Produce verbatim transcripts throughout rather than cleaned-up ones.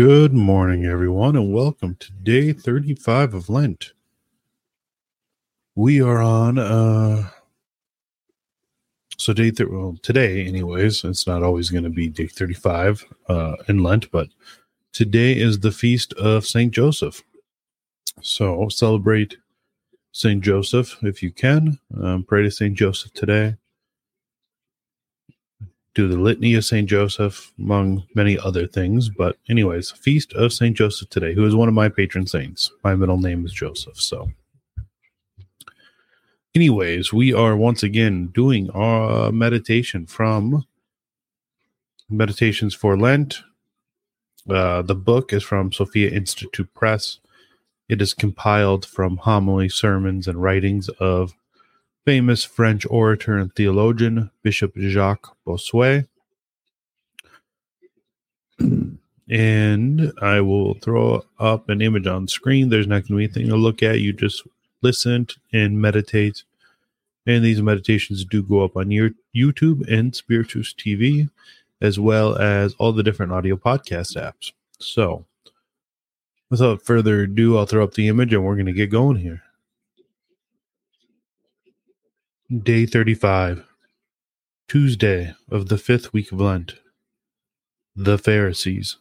Good morning, everyone, and welcome to day thirty-five of Lent. We are on, uh, so day, th- well, today, anyways, it's not always going to be day thirty-five uh, in Lent, but today is the feast of Saint Joseph. So celebrate Saint Joseph if you can. Um, pray to Saint Joseph today. Do the litany of Saint Joseph, among many other things. But anyways, feast of Saint Joseph today, who is one of my patron saints. My middle name is Joseph, so... Anyways, we are once again doing our meditation from Meditations for Lent. Uh, the book is from Sophia Institute Press. It is compiled from homilies, sermons, and writings of famous French orator and theologian Bishop Jacques Bossuet. And I will throw up an image on screen. There's not going to be anything to look at. You just listen and meditate. And these meditations do go up on your YouTube and Spiritus T V, as well as all the different audio podcast apps. So, without further ado, I'll throw up the image and we're going to get going here. Day thirty-five, Tuesday of the fifth week of Lent. The Pharisees.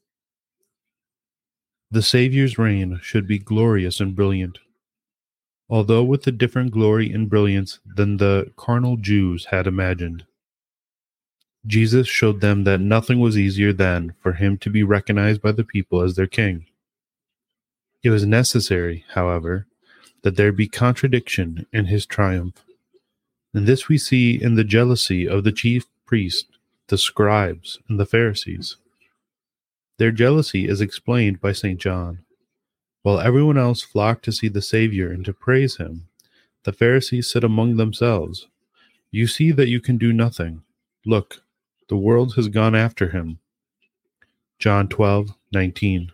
The Savior's reign should be glorious and brilliant, although with a different glory and brilliance than the carnal Jews had imagined. Jesus showed them that nothing was easier than for him to be recognized by the people as their king. It was necessary, however, that there be contradiction in his triumph. And this we see in the jealousy of the chief priests, the scribes, and the Pharisees. Their jealousy is explained by Saint John. While everyone else flocked to see the Savior and to praise him, the Pharisees said among themselves, "You see that you can do nothing. Look, the world has gone after him." John twelve nineteen.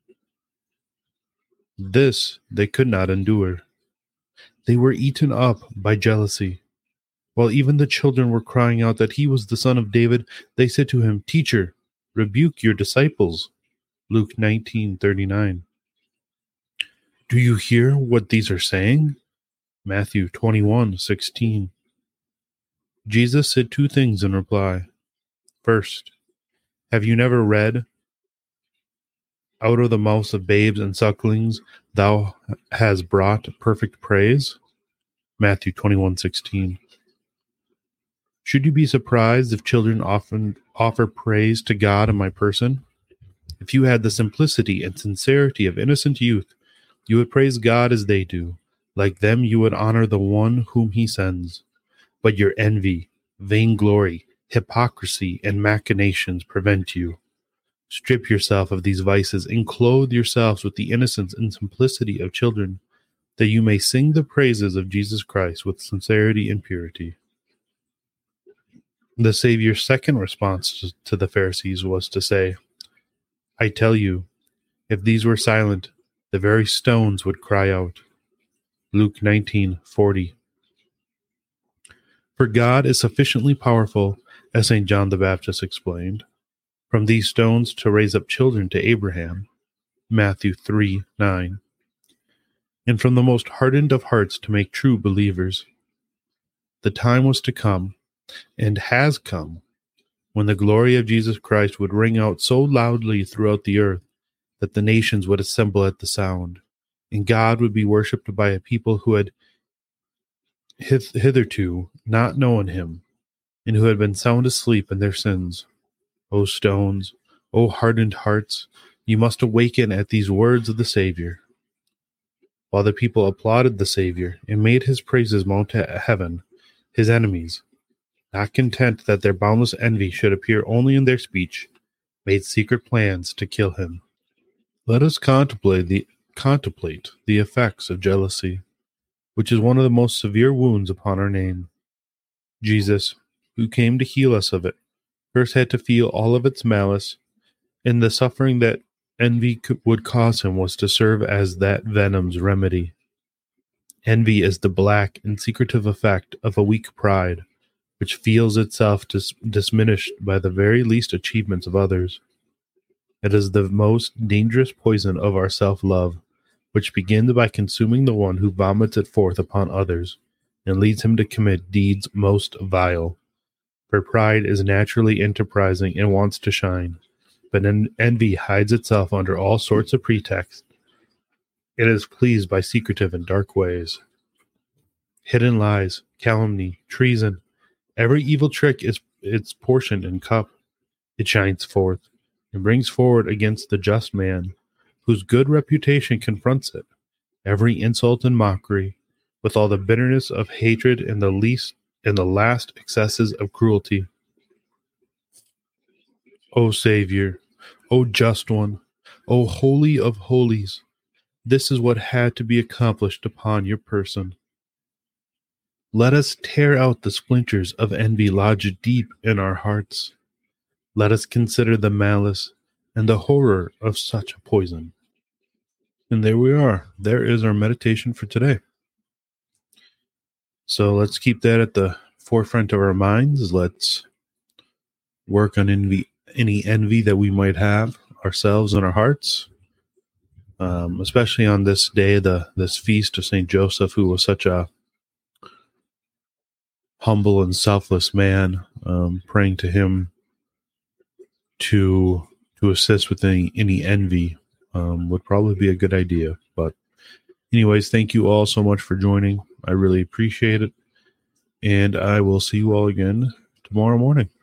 This they could not endure. They were eaten up by jealousy. While even the children were crying out that he was the son of David, they said to him, "Teacher, rebuke your disciples." Luke nineteen thirty-nine. Do you hear what these are saying? Matthew twenty-one sixteen. Jesus said two things in reply. First, have you never read, "Out of the mouths of babes and sucklings thou hast brought perfect praise"? Matthew twenty-one sixteen. Should you be surprised if children often offer praise to God in my person? If you had the simplicity and sincerity of innocent youth, you would praise God as they do. Like them, you would honor the one whom he sends. But your envy, vainglory, hypocrisy, and machinations prevent you. Strip yourself of these vices and clothe yourselves with the innocence and simplicity of children, that you may sing the praises of Jesus Christ with sincerity and purity. The Savior's second response to the Pharisees was to say, I tell you, if these were silent, the very stones would cry out. Luke nineteen forty. For God is sufficiently powerful, as Saint John the Baptist explained, from these stones to raise up children to Abraham. Matthew three nine. And from the most hardened of hearts to make true believers. The time was to come, and has come, when the glory of Jesus Christ would ring out so loudly throughout the earth that the nations would assemble at the sound, and God would be worshipped by a people who had hith- hitherto not known him, and who had been sound asleep in their sins. O stones, O hardened hearts, you must awaken at these words of the Savior. While the people applauded the Savior and made his praises mount to heaven, his enemies, not content that their boundless envy should appear only in their speech, made secret plans to kill him. Let us contemplate the, contemplate the effects of jealousy, which is one of the most severe wounds upon our name. Jesus, who came to heal us of it, first had to feel all of its malice, and the suffering that envy would cause him was to serve as that venom's remedy. Envy is the black and secretive effect of a weak pride, which feels itself dis- diminished by the very least achievements of others. It is the most dangerous poison of our self-love, which begins by consuming the one who vomits it forth upon others, and leads him to commit deeds most vile. For pride is naturally enterprising and wants to shine, but en- envy hides itself under all sorts of pretexts. It is pleased by secretive and dark ways. Hidden lies, calumny, treason, every evil trick is its portion and cup. It shines forth and brings forward against the just man, whose good reputation confronts it, every insult and mockery, with all the bitterness of hatred and the least and the last excesses of cruelty. O Savior, O Just One, O Holy of Holies, this is what had to be accomplished upon your person. Let us tear out the splinters of envy lodged deep in our hearts. Let us consider the malice and the horror of such a poison. And there we are. There is our meditation for today. So let's keep that at the forefront of our minds. Let's work on envy, any envy that we might have ourselves in our hearts, um, especially on this day, the this feast of Saint Joseph, who was such a humble and selfless man. Um, praying to him to to assist with any, any envy um, would probably be a good idea. But anyways, thank you all so much for joining. I really appreciate it. And I will see you all again tomorrow morning.